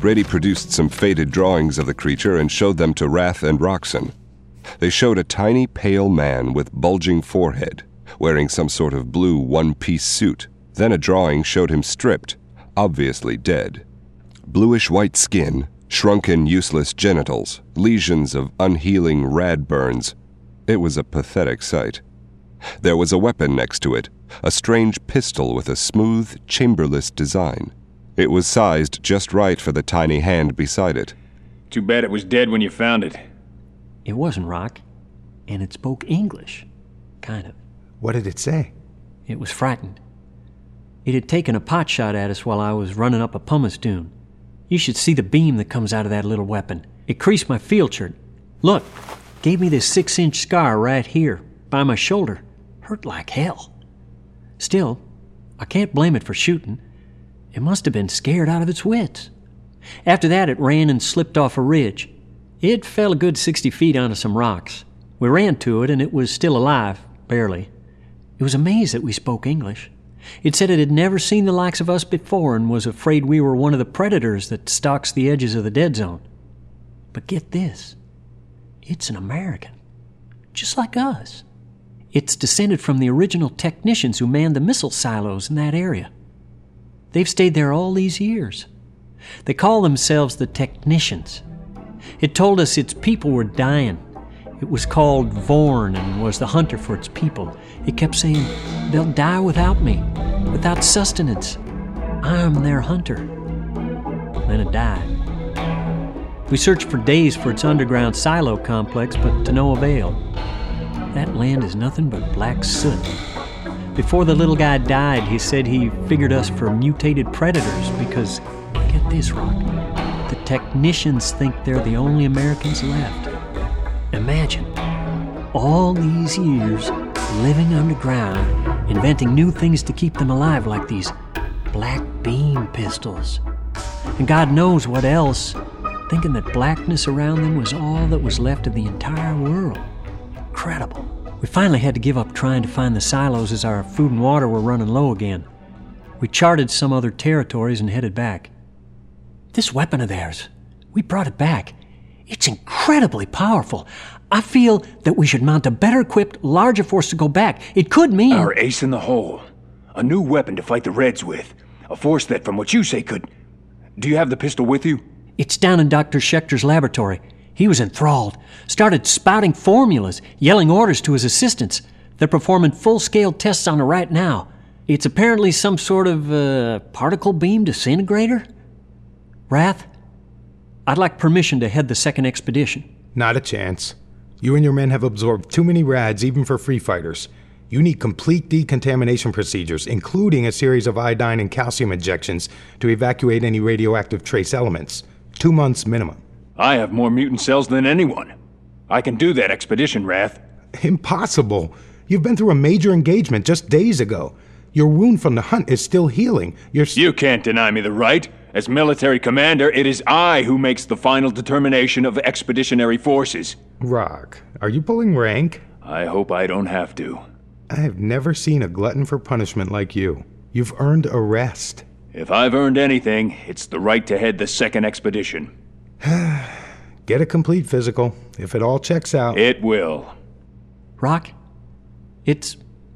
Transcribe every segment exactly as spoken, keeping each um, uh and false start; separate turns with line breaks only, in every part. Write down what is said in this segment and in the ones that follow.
Brady produced some faded drawings of the creature and showed them to Rath and Roxon. They showed a tiny, pale man with bulging forehead, wearing some sort of blue one-piece suit. Then a drawing showed him stripped, obviously dead. Bluish-white skin, shrunken, useless genitals, lesions of unhealing rad burns. It was a pathetic sight. There was a weapon next to it, a strange pistol with a smooth, chamberless design. It was sized just right for the tiny hand beside it.
Too bad it was dead when you found it.
It wasn't, Rock. And it spoke English. Kind of.
What did it say?
It was frightened. It had taken a pot shot at us while I was running up a pumice dune. You should see the beam that comes out of that little weapon. It creased my field shirt. Look, gave me this six-inch scar right here, by my shoulder. Hurt like hell. Still, I can't blame it for shooting. It must have been scared out of its wits. After that, it ran and slipped off a ridge. It fell a good sixty feet onto some rocks. We ran to it, and it was still alive, barely. It was amazed that we spoke English. It said it had never seen the likes of us before and was afraid we were one of the predators that stalks the edges of the dead zone. But get this. It's an American. Just like us. It's descended from the original technicians who manned the missile silos in that area. They've stayed there all these years. They call themselves the Technicians. It told us its people were dying. It was called Vorn and was the hunter for its people. It kept saying, they'll die without me, without sustenance. I'm their hunter. Then it died. We searched for days for its underground silo complex, but to no avail. That land is nothing but black soot. Before the little guy died, he said he figured us for mutated predators because, get this, Rock, the Technicians think they're the only Americans left. Imagine, all these years living underground, inventing new things to keep them alive like these black beam pistols. And God knows what else, thinking that blackness around them was all that was left of the entire world. Incredible. We finally had to give up trying to find the silos as our food and water were running low again. We charted some other territories and headed back. This weapon of theirs, we brought it back. It's incredibly powerful. I feel that we should mount a better-equipped, larger force to go back. It could mean...
Our ace in the hole. A new weapon to fight the Reds with. A force that, from what you say, could... Do you have the pistol with you?
It's down in Doctor Schechter's laboratory. He was enthralled. Started spouting formulas, yelling orders to his assistants. They're performing full-scale tests on it right now. It's apparently some sort of, uh, particle beam disintegrator? Rath, I'd like permission to head the second expedition.
Not a chance. You and your men have absorbed too many rads even for free fighters. You need complete decontamination procedures, including a series of iodine and calcium injections to evacuate any radioactive trace elements. Two months minimum.
I have more mutant cells than anyone. I can do that expedition, Rath.
Impossible. You've been through a major engagement just days ago. Your wound from the hunt is still healing. You're st-
You can't deny me the right. As military commander, it is I who makes the final determination of expeditionary forces.
Rock, are you pulling rank?
I hope I don't have to.
I have never seen a glutton for punishment like you. You've earned a rest.
If I've earned anything, it's the right to head the second expedition.
Get a complete physical. If it all checks out...
It will.
Rock, it's...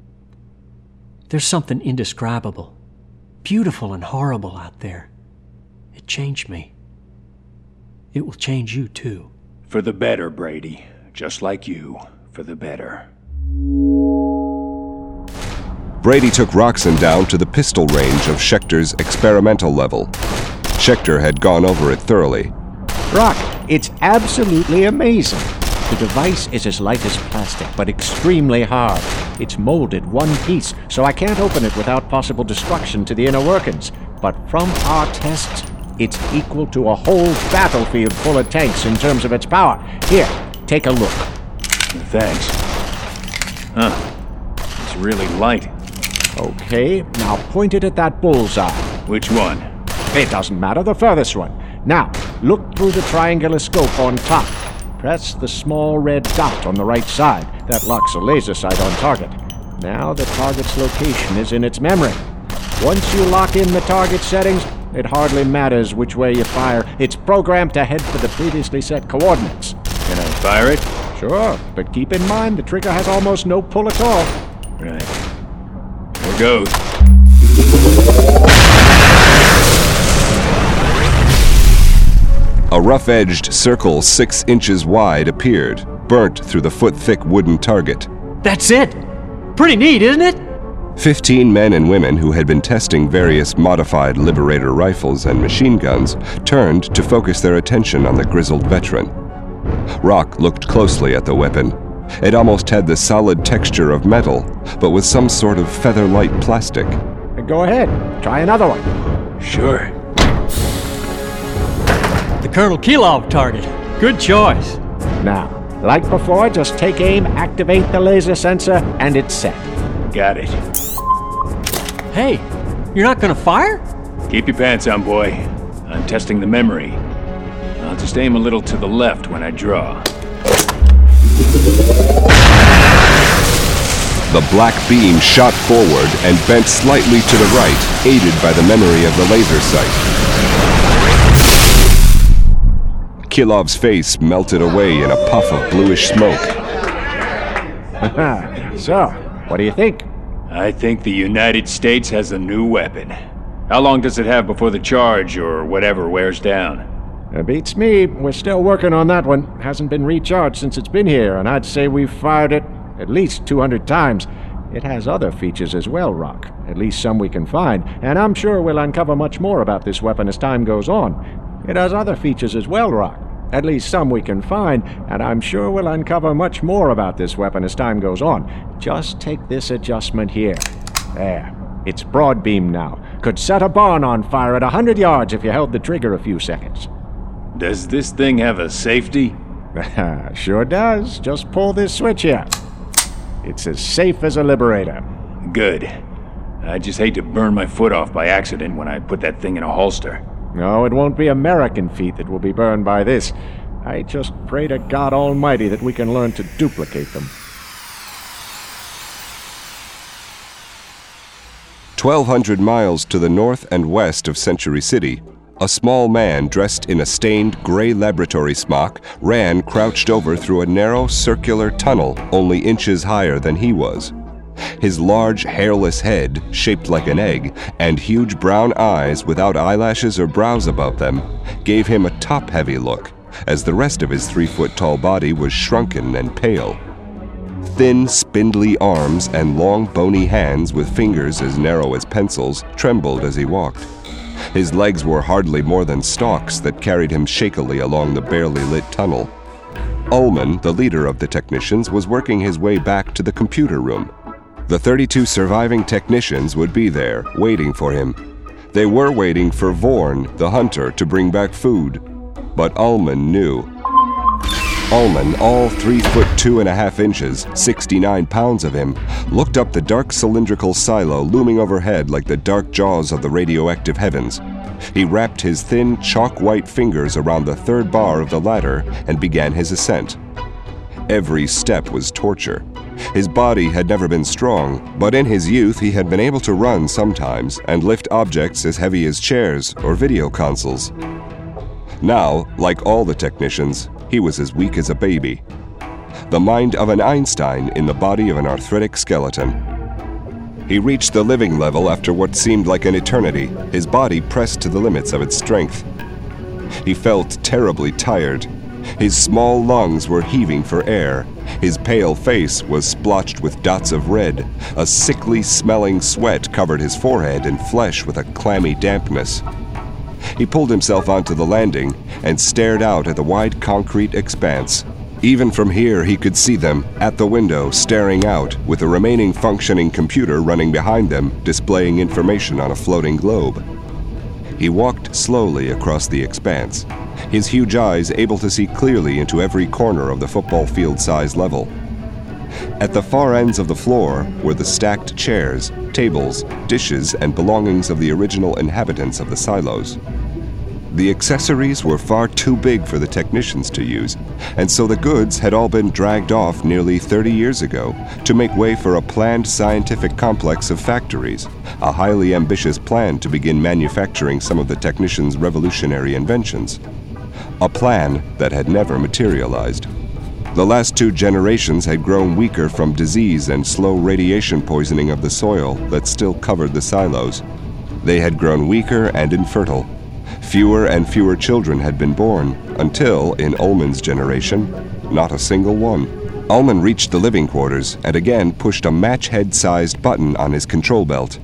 There's something indescribable, beautiful and horrible out there. It changed me. It will change you, too.
For the better, Brady. Just like you. For the better.
Brady took Roxon down to the pistol range of Schechter's experimental level. Schechter had gone over it thoroughly.
Rock, it's absolutely amazing. The device is as light as plastic, but extremely hard. It's molded one piece, so I can't open it without possible destruction to the inner workings. But from our tests, it's equal to a whole battlefield full of tanks in terms of its power. Here, take a look.
Thanks. Huh. It's really light.
Okay, now point it at that bullseye.
Which one?
It doesn't matter, the furthest one. Now, look through the triangular scope on top. Press the small red dot on the right side. That locks a laser sight on target. Now the target's location is in its memory. Once you lock in the target settings, it hardly matters which way you fire, it's programmed to head for the previously set coordinates.
Can I fire it?
Sure, but keep in mind the trigger has almost no pull at all.
Right. Here goes.
A rough-edged circle six inches wide appeared, burnt through the foot-thick wooden target.
That's it! Pretty neat, isn't it?
Fifteen men and women who had been testing various modified Liberator rifles and machine guns turned to focus their attention on the grizzled veteran. Rock looked closely at the weapon. It almost had the solid texture of metal, but with some sort of feather-light plastic.
Go ahead, try another one.
Sure.
The Colonel Kilov target. Good choice.
Now, like before, just take aim, activate the laser sensor, and it's set.
Got it.
Hey, you're not gonna fire?
Keep your pants on, boy. I'm testing the memory. I'll just aim a little to the left when I draw.
The black beam shot forward and bent slightly to the right, aided by the memory of the laser sight. Kilov's face melted away in a puff of bluish smoke.
So, what do you think?
I think the United States has a new weapon. How long does it have before the charge or whatever wears down?
It beats me. We're still working on that one. Hasn't been recharged since it's been here, and I'd say we've fired it at least two hundred times. It has other features as well, Rock. At least some we can find, and I'm sure we'll uncover much more about this weapon as time goes on. It has other features as well, Rock. At least some we can find, and I'm sure we'll uncover much more about this weapon as time goes on. Just take this adjustment here. There. It's broad beam now. Could set a barn on fire at a hundred yards if you held the trigger a few seconds.
Does this thing have a safety?
Sure does. Just pull this switch here. It's as safe as a Liberator.
Good. I just hate to burn my foot off by accident when I put that thing in a holster.
No, it won't be American feet that will be burned by this. I just pray to God Almighty that we can learn to duplicate them.
Twelve hundred miles to the north and west of Century City, a small man dressed in a stained gray laboratory smock ran crouched over through a narrow circular tunnel only inches higher than he was. His large, hairless head, shaped like an egg, and huge brown eyes without eyelashes or brows above them, gave him a top-heavy look, as the rest of his three-foot-tall body was shrunken and pale. Thin, spindly arms and long, bony hands with fingers as narrow as pencils trembled as he walked. His legs were hardly more than stalks that carried him shakily along the barely lit tunnel. Ullman, the leader of the technicians, was working his way back to the computer room. The thirty-two surviving technicians would be there, waiting for him. They were waiting for Vorn, the hunter, to bring back food. But Ullman knew. Ullman, all three foot two and a half inches, sixty-nine pounds of him, looked up the dark cylindrical silo looming overhead like the dark jaws of the radioactive heavens. He wrapped his thin, chalk-white fingers around the third bar of the ladder and began his ascent. Every step was torture. His body had never been strong, but in his youth he had been able to run sometimes and lift objects as heavy as chairs or video consoles. Now, like all the technicians, he was as weak as a baby. The mind of an Einstein in the body of an arthritic skeleton. He reached the living level after what seemed like an eternity, his body pressed to the limits of its strength. He felt terribly tired. His small lungs were heaving for air. His pale face was splotched with dots of red. A sickly smelling sweat covered his forehead and flesh with a clammy dampness. He pulled himself onto the landing and stared out at the wide concrete expanse. Even from here he could see them, at the window, staring out, with the remaining functioning computer running behind them, displaying information on a floating globe. He walked slowly across the expanse, his huge eyes able to see clearly into every corner of the football field-size level. At the far ends of the floor were the stacked chairs, tables, dishes, and belongings of the original inhabitants of the silos. The accessories were far too big for the technicians to use, and so the goods had all been dragged off nearly thirty years ago to make way for a planned scientific complex of factories, a highly ambitious plan to begin manufacturing some of the technicians' revolutionary inventions. A plan that had never materialized. The last two generations had grown weaker from disease and slow radiation poisoning of the soil that still covered the silos. They had grown weaker and infertile. Fewer and fewer children had been born, until, in Ullman's generation, not a single one. Ullman reached the living quarters and again pushed a match-head-sized button on his control belt.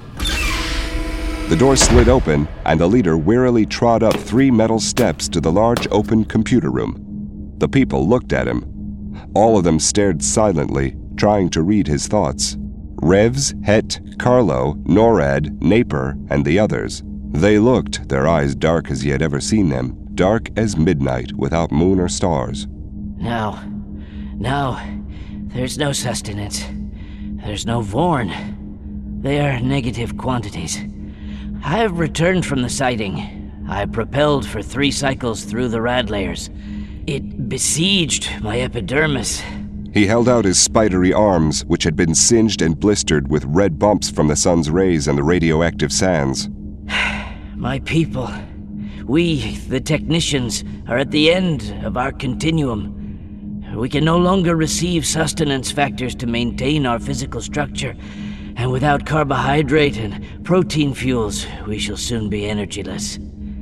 The door slid open, and the leader wearily trod up three metal steps to the large open computer room. The people looked at him. All of them stared silently, trying to read his thoughts. Revs, Het, Carlo, Norad, Naper, and the others. They looked, their eyes dark as he had ever seen them, dark as midnight without moon or stars.
No. No. There's no sustenance. There's no Vorn. They are negative quantities. I have returned from the sighting. I propelled for three cycles through the rad layers. It besieged my epidermis.
He held out his spidery arms, which had been singed and blistered with red bumps from the sun's rays and the radioactive sands.
My people, we, the technicians, are at the end of our continuum. We can no longer receive sustenance factors to maintain our physical structure, and without carbohydrate and protein fuels, we shall soon be energyless.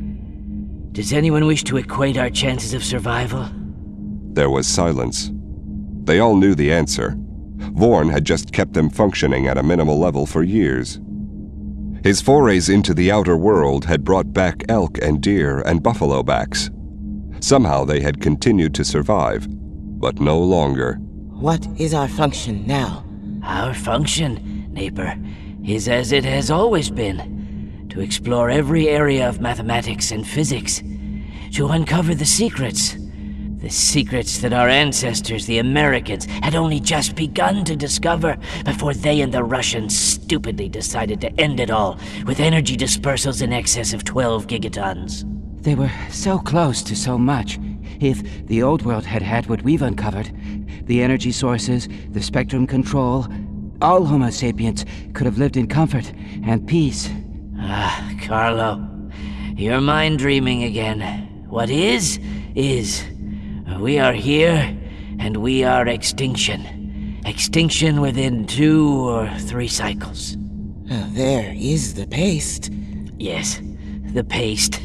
Does anyone wish to equate our chances of survival?
There was silence. They all knew the answer. Vorn had just kept them functioning at a minimal level for years. His forays into the outer world had brought back elk and deer and buffalo backs. Somehow they had continued to survive, but no longer.
What is our function now?
Our function, Naper, is as it has always been. To explore every area of mathematics and physics. To uncover the secrets. The secrets that our ancestors, the Americans, had only just begun to discover before they and the Russians stupidly decided to end it all with energy dispersals in excess of twelve gigatons.
They were so close to so much. If the old world had had what we've uncovered, the energy sources, the spectrum control, all Homo sapiens could have lived in comfort and peace.
Ah, Carlo, you're mind dreaming again. What is, is. We are here, and we are extinction. Extinction within two or three cycles.
Uh, there is the paste.
Yes, the paste.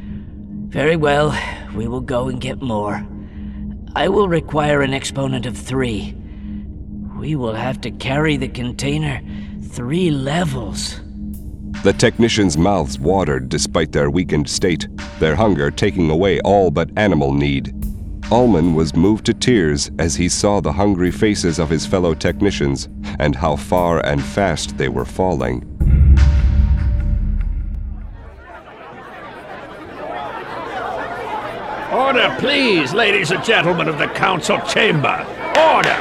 Very well, we will go and get more. I will require an exponent of three. We will have to carry the container three levels.
The technicians' mouths watered despite their weakened state, their hunger taking away all but animal need. Ullman was moved to tears as he saw the hungry faces of his fellow technicians and how far and fast they were falling.
Order, please, ladies and gentlemen of the council chamber. Order!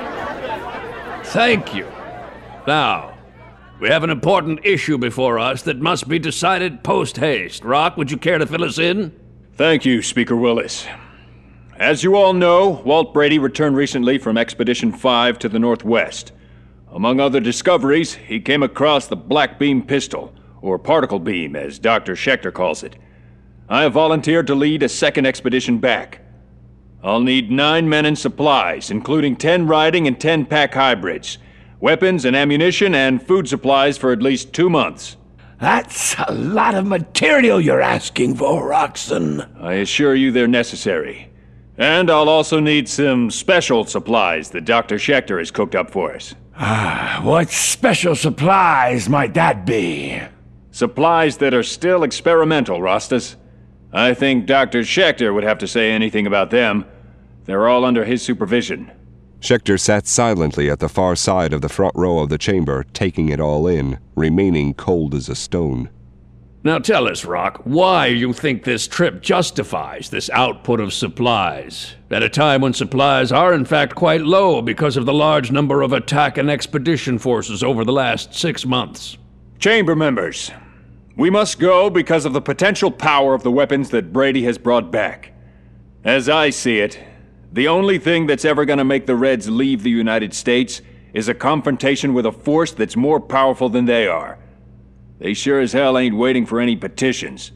Thank you. Now, we have an important issue before us that must be decided post-haste. Rock, would you care to fill us in?
Thank you, Speaker Willis. As you all know, Walt Brady returned recently from Expedition five to the Northwest. Among other discoveries, he came across the Black Beam pistol, or particle beam, as Doctor Schechter calls it. I have volunteered to lead a second expedition back. I'll need nine men and supplies, including ten riding and ten pack hybrids, weapons and ammunition, and food supplies for at least two months.
That's a lot of material you're asking for, Roxon.
I assure you they're necessary. And I'll also need some special supplies that Doctor Schechter has cooked up for us.
Ah, what special supplies might that be?
Supplies that are still experimental, Rostas. I think Doctor Schechter would have to say anything about them. They're all under his supervision.
Schechter sat silently at the far side of the front row of the chamber, taking it all in, remaining cold as a stone.
Now tell us, Rock, why you think this trip justifies this output of supplies, at a time when supplies are in fact quite low because of the large number of attack and expedition forces over the last six months.
Chamber members, We must go because of the potential power of the weapons that Brady has brought back. As I see it, the only thing that's ever gonna make the Reds leave the United States is a confrontation with a force that's more powerful than they are. They sure as hell ain't waiting for any petitions.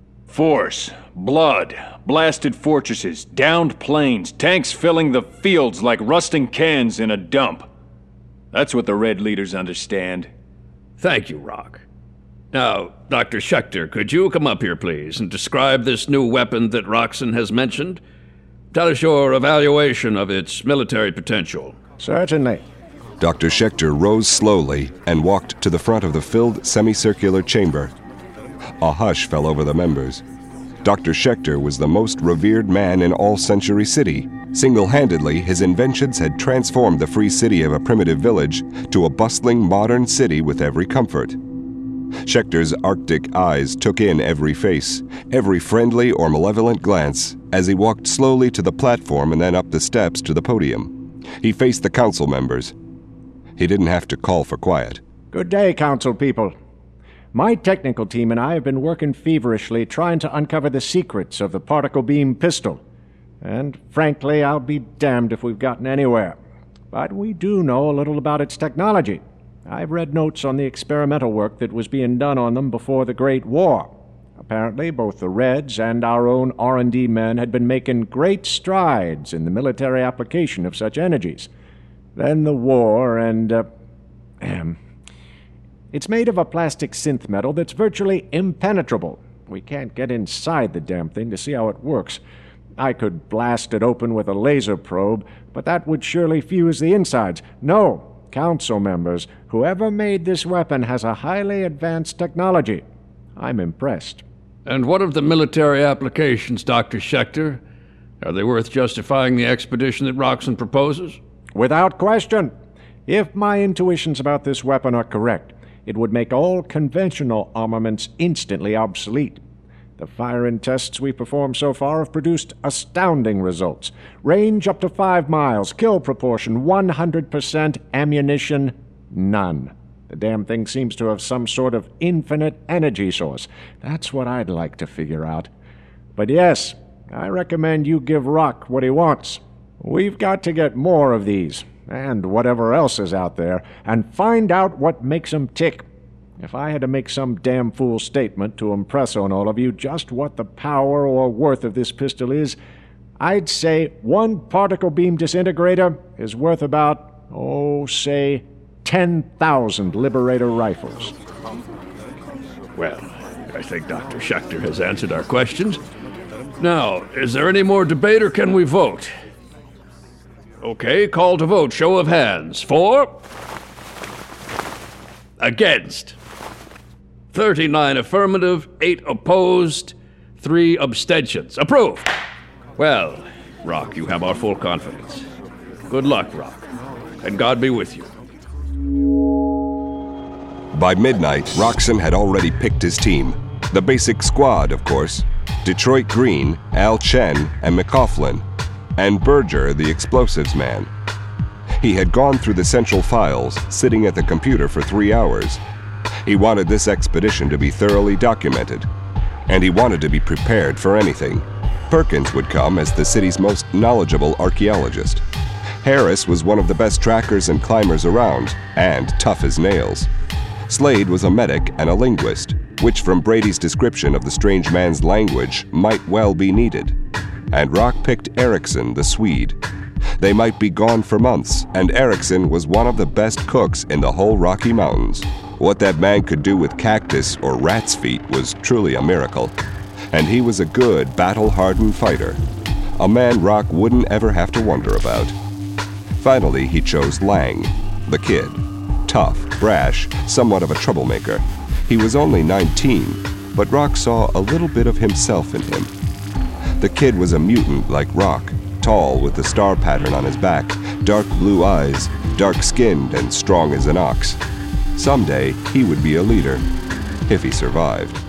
Force, blood, blasted fortresses, downed planes, tanks filling the fields like rusting cans in a dump. That's what the Red leaders understand.
Thank you, Rock. Now, Doctor Schechter, could you come up here, please, and describe this new weapon that Roxxon has mentioned? Tell us your evaluation of its military potential.
Certainly.
Doctor Schechter rose slowly and walked to the front of the filled semicircular chamber. A hush fell over the members. Doctor Schechter was the most revered man in all Century City. Single-handedly, his inventions had transformed the free city of a primitive village to a bustling modern city with every comfort. Schechter's Arctic eyes took in every face, every friendly or malevolent glance, as he walked slowly to the platform and then up the steps to the podium. He faced the council members. He didn't have to call for quiet.
Good day, council people. My technical team and I have been working feverishly trying to uncover the secrets of the particle beam pistol. And frankly, I'll be damned if we've gotten anywhere. But we do know a little about its technology. I've read notes on the experimental work that was being done on them before the Great War. Apparently, both the Reds and our own R and D men had been making great strides in the military application of such energies. Then the war and, uh, um, it's made of a plastic synth metal that's virtually impenetrable. We can't get inside the damn thing to see how it works. I could blast it open with a laser probe, but that would surely fuse the insides. No, council members, whoever made this weapon has a highly advanced technology. I'm impressed.
And what of the military applications, Doctor Schechter? Are they worth justifying the expedition that Roxxon proposes?
Without question. If my intuitions about this weapon are correct, it would make all conventional armaments instantly obsolete. The firing tests we've performed so far have produced astounding results. Range up to five miles, kill proportion one hundred percent, ammunition none. The damn thing seems to have some sort of infinite energy source. That's what I'd like to figure out. But yes, I recommend you give Rock what he wants. We've got to get more of these, and whatever else is out there, and find out what makes them tick. If I had to make some damn fool statement to impress on all of you just what the power or worth of this pistol is, I'd say one particle beam disintegrator is worth about, oh, say, ten thousand Liberator rifles.
Well, I think Doctor Schechter has answered our questions. Now, is there any more debate or can we vote? Okay, call to vote. Show of hands. For? Against. thirty-nine affirmative, eight opposed, three abstentions. Approved. Well, Rock, you have our full confidence. Good luck, Rock, and God be with you.
By midnight, Roxxon had already picked his team. The basic squad, of course. Detroit Green, Al Chen, and McCaughlin. And Berger, the explosives man. He had gone through the central files, sitting at the computer for three hours. He wanted this expedition to be thoroughly documented, and he wanted to be prepared for anything. Perkins would come as the city's most knowledgeable archaeologist. Harris was one of the best trackers and climbers around, and tough as nails. Slade was a medic and a linguist, which from Brady's description of the strange man's language might well be needed. And Rock picked Eriksson, the Swede. They might be gone for months, and Eriksson was one of the best cooks in the whole Rocky Mountains. What that man could do with cactus or rat's feet was truly a miracle. And he was a good, battle-hardened fighter. A man Rock wouldn't ever have to wonder about. Finally, he chose Lang, the kid. Tough, brash, somewhat of a troublemaker. He was only nineteen, but Rock saw a little bit of himself in him. The kid was a mutant like Rock, tall with the star pattern on his back, dark blue eyes, dark-skinned and strong as an ox. Someday, he would be a leader, if he survived.